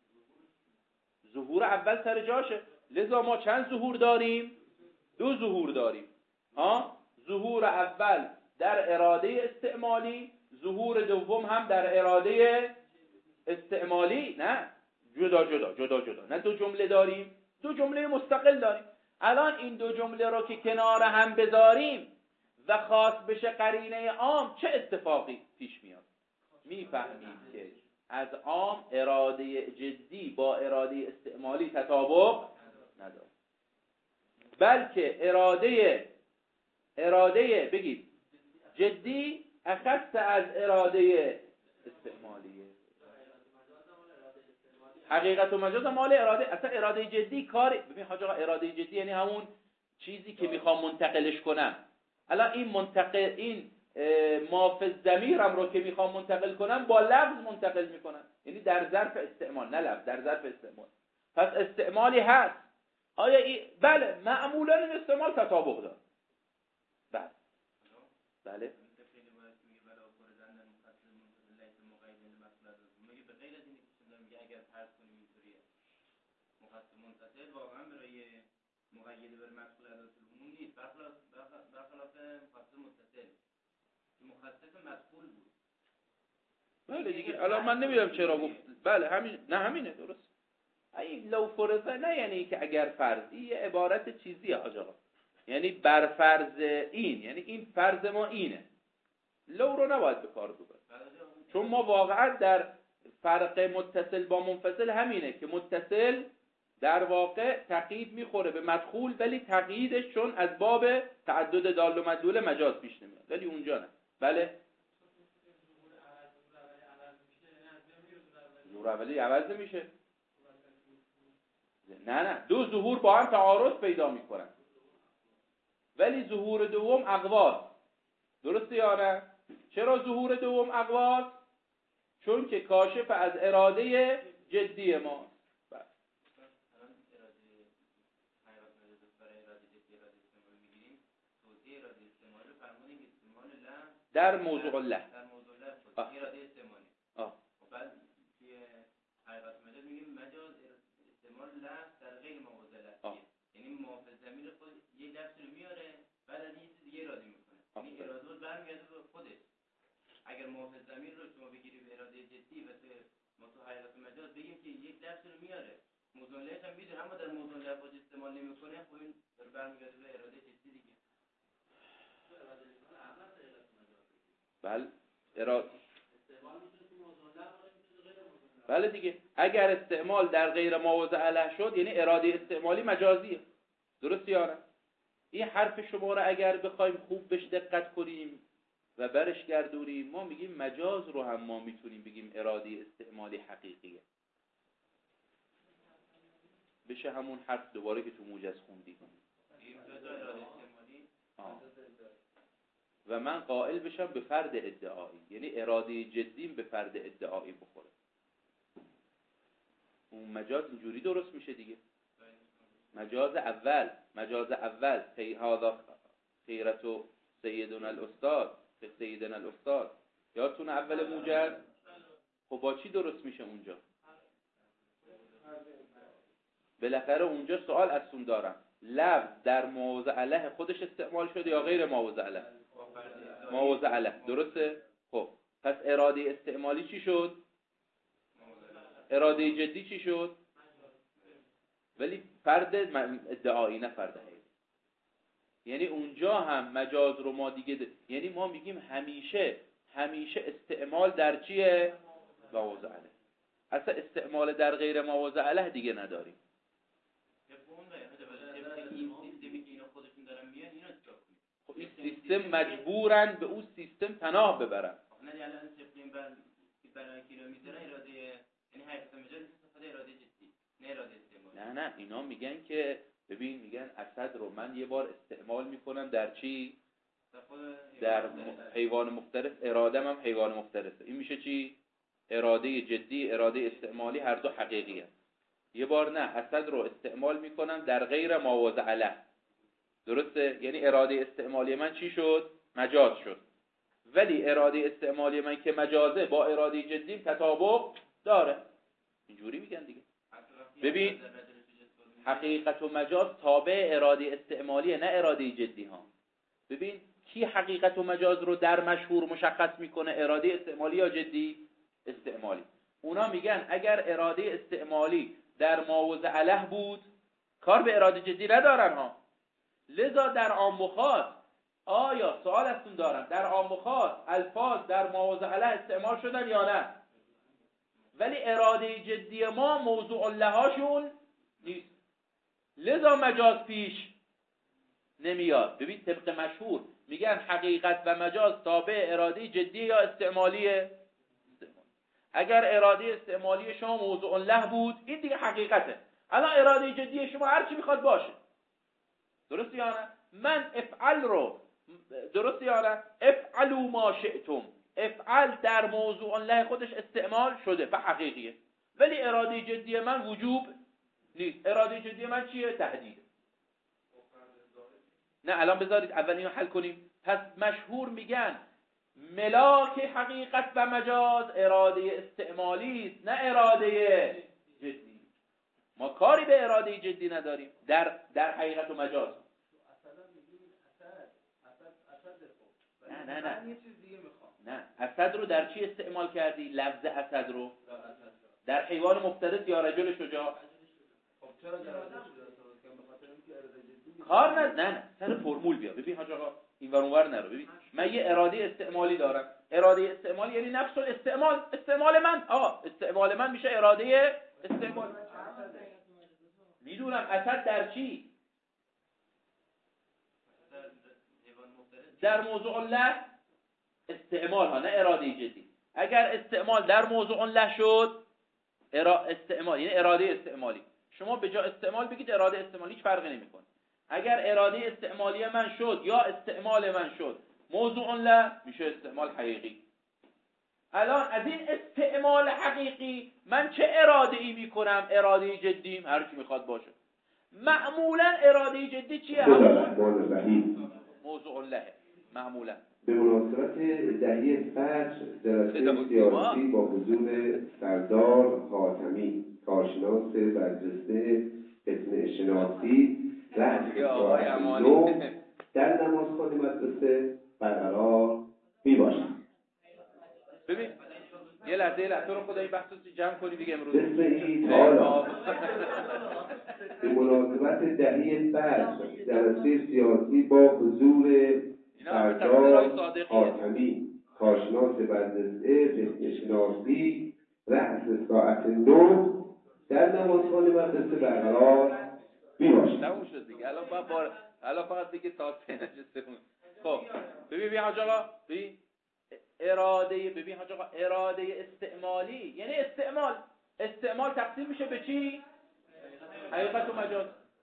ظهور اول سر جاشه. لذا ما چند ظهور داریم؟ 2 ظهور داریم. ظهور اول در اراده استعمالی، ظهور دوم هم در اراده استعمالی. نه، جدا. نه 2 جمله داریم، 2 جمله مستقل داریم. الان این 2 جمله رو که کنار هم بذاریم و خاص بشه قرینه عام، چه اتفاقی پیش میاد؟ میفهمیم که از عام اراده جدی با اراده استعمالی تطابق نداره، بلکه اراده بگید جدی اخص از اراده استعمالیه. حقیقت و مجاز مال اراده. اصلا اراده جدی کاری ببین حاج آقا، اراده جدی یعنی همون چیزی که میخوام منتقلش کنم. الان این ما فی الضمیرم رو که میخوام منتقل کنم با لفظ منتقل میکنم، یعنی در ظرف استعمال، نه لفظ، در ظرف استعمال. پس استعمالی هست. آیا بله، معمولا این استعمال تطابق داره. بله واقعا برای مقید بر مدخول ادات العموم نیست، برخلاف مخصص متصل. مخصص مدخول بود. بله دیگه. الان من نمیدونم چرا گفت. بله همین، نه همینه، درست. این لو فرضه نه یعنی که اگر فرض، این یه عبارت چیزیه حاج آقا، یعنی بر فرض این، یعنی این فرض ما اینه. لو رو نباید به کار ببرید، چون ما واقعا در فرق متصل با منفصل همینه که متصل در واقع تقیید میخوره به مدخول، ولی تقییدش چون از باب تعدد دال و مدلول مجاز پیش نمیاد، ولی اونجا نه. بله ظهور اولی عوض نمیشه. نه 2 ظهور با هم تعارض پیدا میکنن، ولی ظهور دوم اقواس. درسته یا نه؟ چرا ظهور دوم اقواس؟ چون که کاشف از اراده جدی ما. در موضوع له اراده استعمالی. بعد توی حقیقت مجاز میگیم مجاز استعمال لفظ در غیر موضع له، یعنی موافق ضمیر خود یه لفظ رو میاره، بعد از این چیز دیگه اراده میکنه. یعنی اراده رو برمیگرده به خودش. اگر موافق ضمیر رو شما بگیری به اراده جدی و ما تو حقیقت مجاز بگیم که یک لفظ رو میاره، موضوع لهش هم میدونه، اما در موضوع له خود استعمال نمیکنه، خب این برمیگرده به اراده جدی دیگه. بله بله دیگه. اگر استعمال در غیر موضع له شد، یعنی اراده استعمالی مجازیه. درست یا نه؟ این حرف شما رو اگر بخوایم خوب بهش دقت کنیم و برش گردونیم، ما میگیم مجاز رو هم ما میتونیم بگیم اراده استعمالی حقیقیه. بشه همون حرف دوباره که تو موجز خوندیم و من قائل بشم به فرد ادعایی، یعنی اراده جدیم به فرد ادعایی بخوره، اون مجاز اینجوری درست میشه دیگه. مجاز اول هذا خیرت و سیدنا الاستاد یادتون اول موجز، خب با چی درست میشه اونجا؟ بالاخره اونجا سوال ازتون دارم، لفظ در موضع له خودش استعمال شده یا غیر موضع له؟ موضع له، درسته؟ خب پس اراده استعمالی چی شد؟ اراده جدی چی شد؟ ولی فرد ادعایی، نه فرد حقیقی. یعنی اونجا هم مجاز رو ما دیگه یعنی ما میگیم همیشه استعمال در چیه؟ موضع له. اصلا استعمال در غیر موضع له دیگه نداریم. خب این سیستم مجبورن به اون سیستم پناه ببرن. نه اینا میگن که ببین، میگن اسد رو من یه بار استعمال میکنم در چی؟ در حیوان مفترس، ارادم هم حیوان مفترسه. این میشه چی؟ اراده جدی، اراده استعمالی هر دو حقیقی هست. یه بار نه اسد رو استعمال میکنم در غیر ما وضع له. درسته؟ یعنی اراده استعمالی من چی شد؟ مجاز شد. ولی اراده استعمالی من که مجازه با اراده جدی تطابق داره. اینجوری میگن دیگه. ببین حقیقت و مجاز تابع اراده استعمالیه، نه اراده جدی ها. ببین کی حقیقت و مجاز رو در مشهور مشخص میکنه؟ اراده استعمالی یا جدی؟ استعمالی. اونا میگن اگر اراده استعمالی در ماوضع له بود کار به اراده جدی ندارن ها. لذا در عام و خاص، آیا سوال ازتون دارم، در عام و خاص الفاظ در ماوضع له استعمال شدن یا نه؟ ولی اراده جدی ما موضوع لهاشون نیست، لذا مجاز پیش نمیاد. ببین طبق مشهور میگن حقیقت و مجاز تابع اراده جدی یا استعمالیه؟ استعمالی. اگر اراده استعمالی شما موضوع له بود این دیگه حقیقته. الان اراده جدی شما هر چی میخواد باشه، درست یا نه؟ من افعل رو، درست یا نه؟ افعلوا ما شئتم، افعل در موضوع له خودش استعمال شده و حقیقیه، ولی اراده جدی من وجوب نیست. اراده جدی من چیه؟ تهدید. نه الان بذارید اول اینو حل کنیم. پس مشهور میگن ملاک حقیقت و مجاز اراده استعمالی است، نه اراده جدی. ما کاری به اراده جدی نداریم در حقیقت و مجاز. نه نه اسد رو در چی استعمال کردی؟ لفظ اسد رو در حیوان مفترس یا رجل شجاع. خب چرا در رجل شجاع؟ بخاطر اینکه اراده جدی کار نه سر فرمول بیا. ببین حاج آقا این ور اونور نرو. ببین من یه اراده استعمالی دارم. اراده استعمالی یعنی نفس الاستعمال. استعمال من استعمال من میشه اراده استعمال. میدونم اسد در چی؟ در موضوع له استعمال ها، نه اراده جدی. اگر استعمال در موضوع له شد استعمال یعنی اراده استعمالی. شما به جا استعمال بگید اراده استعمالی، هیچ فرقی نمیکنه. اگر اراده استعمالی من شد یا استعمال من شد موضوع له میشه استعمال حقیقی. الان از این استعمال حقیقی من چه اراده ای میکنم؟ اراده جدیم هر کی میخواد باشه. معمولا اراده جدی چیه؟ همون موضوع له. معمولا به مناسبت دهی فجر جلسه سیاسی با حضور سردار حاتمی کارشناس برجسته قسم شناسی رأس ساعت 9 در نمازخانه مدرسه برقرار میباشد. ببین یه لحظه تو رو خدا این بحث رو جمع کنی دیگه امروز. بسم الله تعالی به مناسبت دهی فجر جلسه سیاسی با حضور سردار حاتمی کارشناس برجسته قسم شناسی رأس ساعت 9 در نمازخانه مدرسه برقرار میباشد. تموم شد دیگه. الان فقط دیگه تاسه نشسته. خب ببین حاج آقا، ببین حاج آقا اراده استعمالی یعنی استعمال تقسیم میشه به چی؟ حقیقت و مجاز.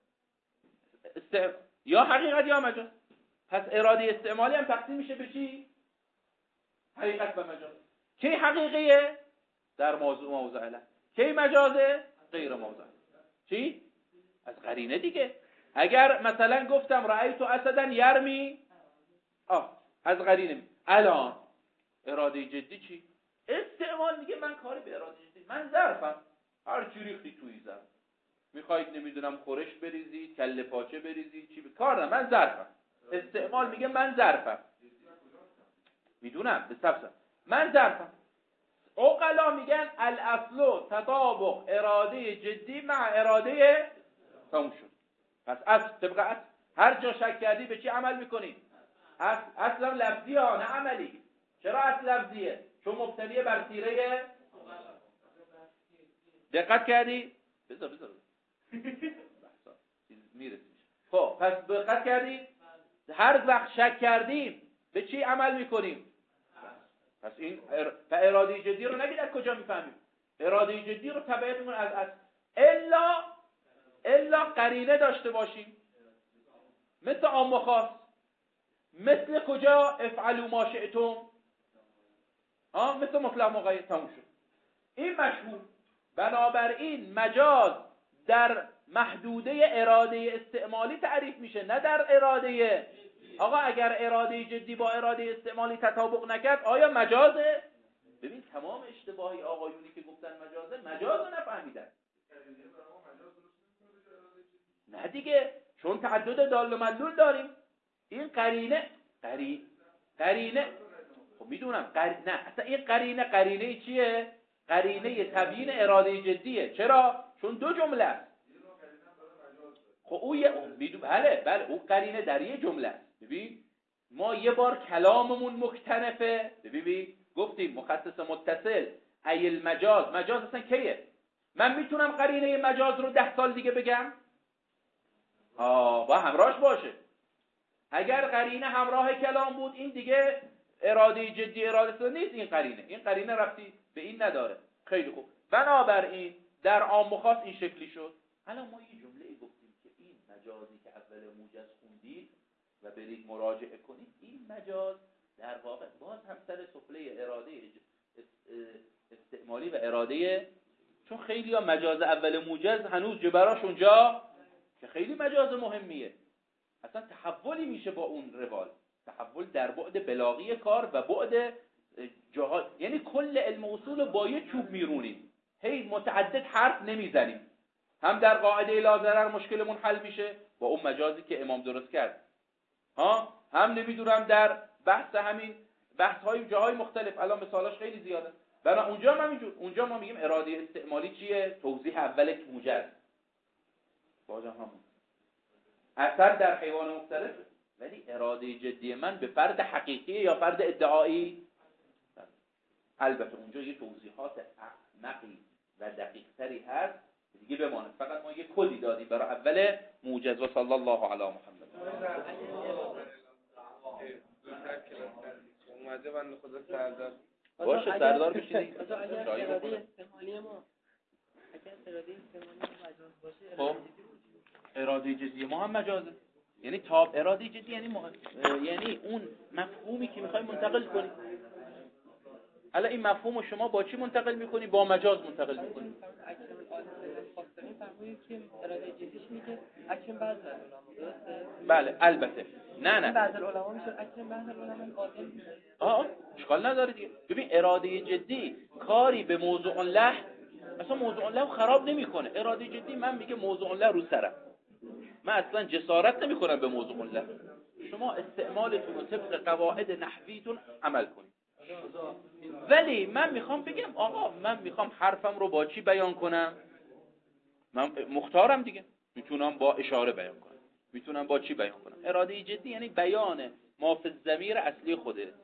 یا حقیقت یا مجاز. پس اراده استعمالی هم تقسیم میشه به چی؟ حقیقت و مجاز. کی حقیقیه؟ در موضوع له. کی مجازه؟ غیر موضوع. چی؟ از قرینه دیگه. اگر مثلا گفتم رأیت اسدا یرمی، از قرینه. الان اراده جدی چی؟ استعمال میگه من کاری به اراده جدی، من ظرفم، هر چی ریختی توی ظرف، میخواید نمیدونم خورش بریزید، کله پاچه بریزید، چی کار نه، من ظرفم. استعمال میگه من ظرفم، میدونم به صفصف من ظرفم. عقلا میگن الاصل تطابق اراده جدی مع اراده تموم شد. پس اصل طبق اصل هر جا شک کردی به چی عمل میکنی؟ اصلا لفظی ها نه عملی. چرا اصل لفظیه؟ چون مبتنی بر سیره. دقت کردی؟ بذار میرسیم. خب پس دقت کردی؟ هر وقت شک کردیم به چی عمل میکنیم؟ پس این اراده جدی رو نگید از کجا میفهمیم؟ اراده جدی رو تبعیت میکنیم از الا قرینه داشته باشیم، مثل عام و خاص. مثل کجا؟ افعلوا ما شئتم، مثل مطلق مقید. تموم شد. این مشهور. بنابراین مجاز در محدوده اراده استعمالی تعریف میشه، نه در اراده. آقا اگر اراده جدی با اراده استعمالی تطابق نکرد آیا مجازه؟ ببین تمام اشتباهی آقایونی که گفتن مجاز رو نفهمیدن. نه دیگه، چون تعدد دال و مدلول داریم. این قرینه خب میدونم نه اصلا این قرینه چیه؟ قرینه تبیین اراده جدیه. چرا؟ چون دو جمله است. خب بله اون قرینه در یه جمله است. ببین ما یه بار کلاممون مکتنفه. ببین گفتیم مخصص متصل ایل مجاز اصلا کیه؟ من میتونم قرینه مجاز رو 10 سال دیگه بگم؟ با همراهش باشه. اگر قرینه همراه کلام بود این دیگه اراده جدی اراده نیست. این قرینه ربطی به این نداره. خیلی خوب. بنابراین در عام و خاص این شکلی شد. الان ما یه جمله گفتیم که این مجازی که اول موجز خوندید و برید مراجعه کنید، این مجاز در واقع باز هم سر سفله اراده استعمالی و اراده، چون خیلی ها مجاز اول موجز هنوز جبراش اونجا که خیلی مجاز مهمیه، اصلا تحولی میشه با اون روال، تحول در بعد بلاغی کار و بعد جهات، یعنی کل علم اصول با یه چوب میرونیم، هی متعدد حرف نمیزنیم. هم در قاعده لا ضرر مشکلمون حل میشه با اون مجازی که امام درست کرد، هم نمیدونم در همین بحث های جاهای مختلف، الان مثالاش خیلی زیاده. بنا اونجا ما میگیم اراده استعمالی چیه؟ توضیح اول موجز، بازم همون اثر در حیوان مختلف، ولی اراده جدی من به فرد حقیقی یا فرد ادعایی؟ البته اونجا یه توضیحات اعمقی و دقیق تری هست دیگه بماند. فقط ما یه کدی دادیم برای اول موجز. و صلی الله علی محمد. اومده بنده خدا سردار باشه، سردار بشید. خب اراده جدی ما هم مجازه، یعنی تاب اراده جدی یعنی اون مفهومی که میخوای منتقل کنی. حالا این مفهوم شما با چی منتقل میکنی؟ با مجاز منتقل میکنی. بله البته نه بعضی العلماء میشه اکثر بعضی العلماء اشکال نداره دیگه. ببین اراده جدی کاری به موضوع له، اصلا موضوع له خراب نمیکنه. اراده جدی من میگه موضوع له رو سرم، من اصلا جسارت نمیکنم به موضوع له. شما استعمالتون رو طبق قواعد نحویتون عمل کنید. ولی من میخوام بگم آقا من میخوام حرفم رو با چی بیان کنم؟ من مختارم دیگه، میتونم با اشاره بیان کنم، میتونم با چی بیان کنم. اراده جدی یعنی بیان ما فی الضمیر اصلی خوده.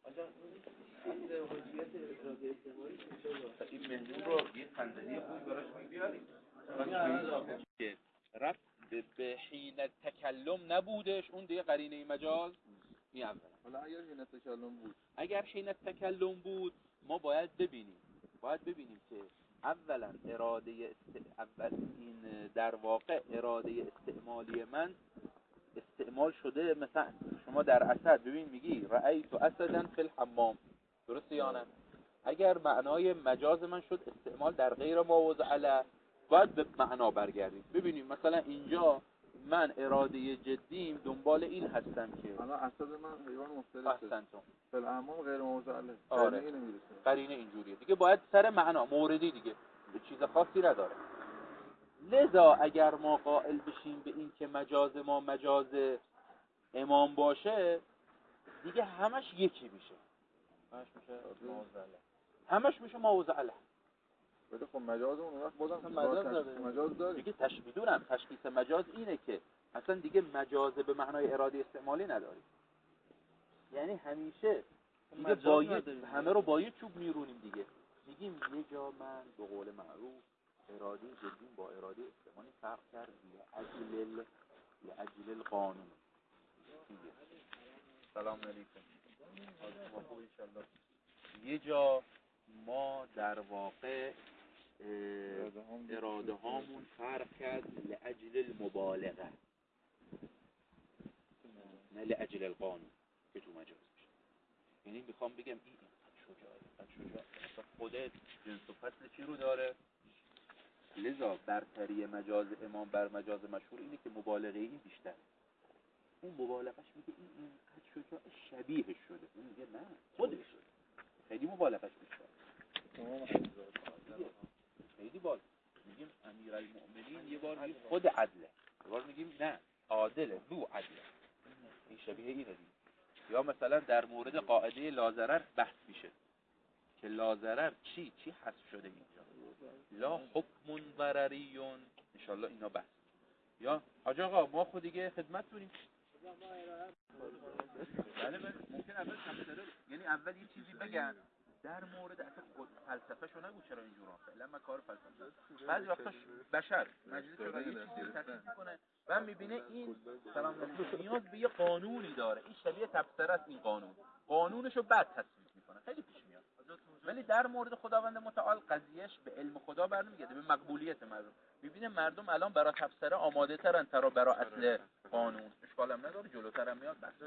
این مهمون رو یه خندنی خوبی براش می‌بیارید که رفت به حین تکلم نبودش، اون دیگه قرینه مجاز این اولا. حالا اگر حین تکلم بود، اگر حین تکلم بود ما باید ببینیم که اولا اول این در واقع اراده استعمالی من استعمال شده. مثلا شما در اسد ببین میگی رأیت اسدا فی الحمام، درسته یا نه؟ اگر معنای مجاز من شد استعمال در غیر ما وضع له، باید به معنا برگردیم. ببینیم مثلا اینجا من اراده جدیم دنبال این هستم که الان اسد من حیوان مختلفه، فی الحمام غیر موضع له، آره. قرینه اینجوریه دیگه، باید سر معنا موردی دیگه، به چیز خاصی نداره. لذا اگر ما قائل بشیم به این که مجاز ما مجاز امام باشه دیگه همش یکی میشه، همش میشه موضع له. ولی خب مجازمون اون وقت بازم مجاز داره دیگه. میدونم تشخیص مجاز اینه که اصلا دیگه مجاز به معنای اراده استعمالی نداریم، یعنی همیشه دیگه همه رو با یه چوب میرونیم دیگه. میگیم یه جا من به قول معروف اراده جدی با اراده استعمالی فرق کرد لأجل القانون. سلام علیکم. یه جا ما در واقع اراده هامون فرق کرد لأجل المبالغه، نه لأجل القانون که تو مجاز میشه. یعنی میخوام بگم این خود جنس و فصل چی رو داره؟ لذا برتری مجاز امام بر مجاز مشهور اینه که مبالغه ای بیشتر. اون مبالغهش میگه این شجاع شبیهش شده، اون میگه نه خودش شده، خیلی مبالغهش بیشتر. خیلی بالا میگیم امیرالمؤمنین، یه بار میگیم خود عدله، یه بار میگیم نه عادله، ذو عدله. این شبیه اینه دیگه. یا مثلا در مورد قاعده لازرر بحث میشه که لازرر چی حذف شده اینجا، لا حکم ضرریون، انشالله اینا بحث. یا حاج آقا ما خود دیگه خدمت کنیم. بله ممکن اول تفسیر، یعنی اول یه چیزی بگن در مورد اصلا خود فلسفه‌شو نگو چرا اینجوره، فعلا ما کار فلسفه بعضی وقتا بشر مجلس شده یه چیزی رو تفسیر میکنه و میبینه این سلام نیاز به یه قانونی داره، این شبیه تفسیر است، این قانونشو بعد تصویب میکنه، خیلی پیش میاد. ولی در مورد خداوند متعال قضیهش به علم خدا برمیگرده، به مقبولیت مردم. میبینه مردم الان برای تفسیر آماده ترن تا برای اصل قانون، اشکال هم نداره، جلوتر هم میاد بحث.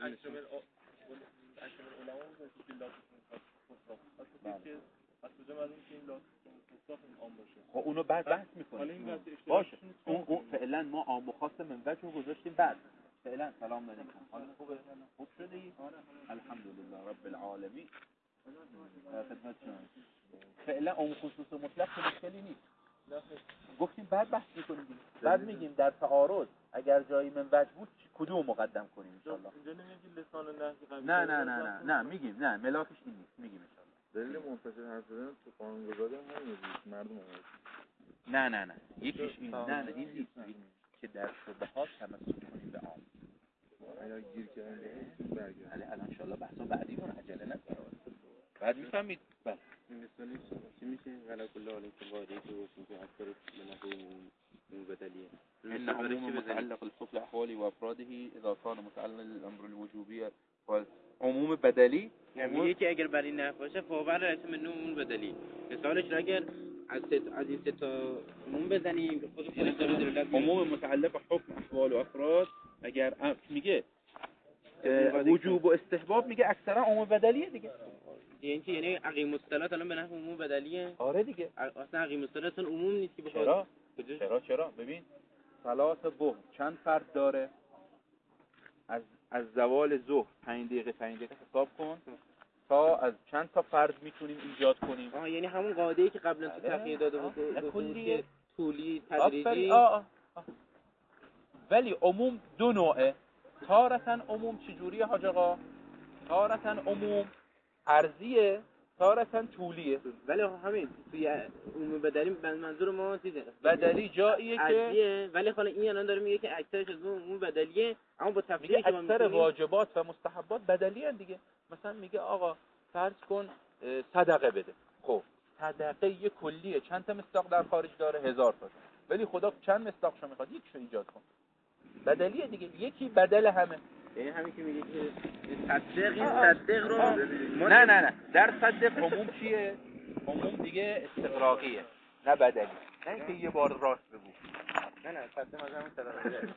خب اونو بعد بحث میکنیم باشه. اون فعلا ما عام و خاص منبج رو گذاشتیم بعد. فعلا سلام علیکم، حال خوب شدی؟ الحمدلله رب العالمین. خدمت شما. فعلا عام خصوص مطلق که مشکلی نیست. گفتیم بعد بحث میکنیم. بعد میگیم در تعارض اگر جایی منبج بود کدوم مقدم کنیم ان شاء الله. اینجا نمیگی لسان نهی قبول نه میگیم نه ملاکش این نیست، میگیم ان شاء الله. دلیل منفصل حرف زدن تو قانون‌گذاری هم همینه، مردم نه یکیش این نه این نیست که در شبهات تمسک کنیم به عام. اگر گیر کردیم برگرد. الان ان شاء الله بحثا بعدیمون عجله نداره. بعد میفهمید. بله مثلا چی میشه غلا کلا علیکم قاعده که گفتیم که اکثر من بدلیه ان عموم متعلق الحكم احواله وافراده اذا كان متعلق الامر الوجوبيه عموم بدلی میگه که اگر برای نه باشه فاور اسم نون بدلی، مثالش اگر از این سه تا عموم بزنیم خود عموم متعلق حکم احوال و افراد اگر میگه وجوب و استحباب، میگه اکثرا عموم بدلیه دیگه. یعنی عقیم الصلاه الان به نحو عموم بدلیه. آره دیگه اصلا عقیم الصلاه اصلا عموم نیست که بخواد. چرا ببین صلات ظهر چند فرد داره؟ از زوال ظهر 5 دقیقه حساب کن تا از چند تا فرد میتونیم ایجاد کنیم. یعنی همون قاعده‌ای که قبلا تو تحقیق داده بود کلیه طولی تدریجی. ولی عموم دو نوعه. تارتن عموم چجوریه حاج آقا؟ تارتن عموم ارضیه، تارتن طولیه. ولی همین توی عموم بدلی منظور ما چیزه، بدلی جاییه که ولی حالا این الان داره میگه که اکثرش از عموم بدلیه، اما با تفصیلی که ما اکثر واجبات و مستحبات بدلیه دیگه. مثلا میگه آقا فرض کن صدقه بده. خب صدقه یه کلیه، چند تا مصداق در خارج داره؟ 1000 تا. ولی خدا چند مصداقشو میخواد؟ یکیشو ایجاد کن. بدلیه دیگه، یکی بدل همه. یعنی همین که میگه که صدق رو نه در صدق عموم چیه؟ عموم دیگه استغراقیه نه بدلی. نه اینکه یه بار راست بگو. نه صدق از همون صدقه.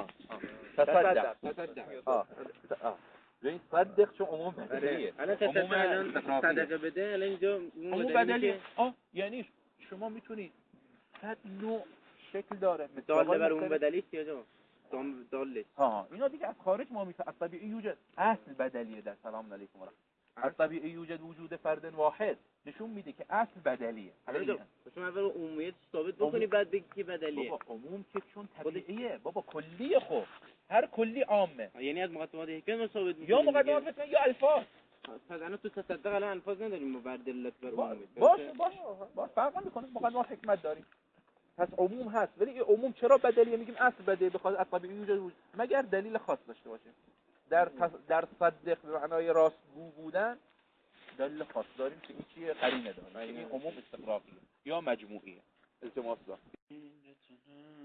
تصدق. این صدق چون عموم بدلیه. الان صدقه بده الان اینجا عموم بدلیه. یعنی شما میتونید 100 نوع شکل داره. مثال بر عموم بدلی چیه جا؟ دالش اینا دیگه از خارج ما میفهمیم. طبیعی یوجد اصل بدلیه در سلام علیکم و رحمت. طبیعی یوجد وجود فرد واحد نشون میده که اصل بدلیه. شما اول عمومیت ثابت بکنی بعد بگی که بدلیه. بابا عموم که چون طبیعیه بابا کلیه. خب هر کلی عامه، یعنی از مقدمات حکم ثابت میکنی یا مقدمات حکم یا الفاظ. پس الان تو تصدق الان الفاظ نداریم ما بر دلالت بر عمومیت. باشه فرق میکنه. مقدمات حکمت داریم. پس عموم هست، ولی این عموم چرا بدلیه؟ میگیم اصل بدلیه بخواد از طبیعی وجود مگر دلیل خاص داشته باشه. در صدق به معنای راست بودن دلیل خاص داریم که این چیه؟ قرینه داره. این عموم استغراقیه یا مجموعیه. التماس دار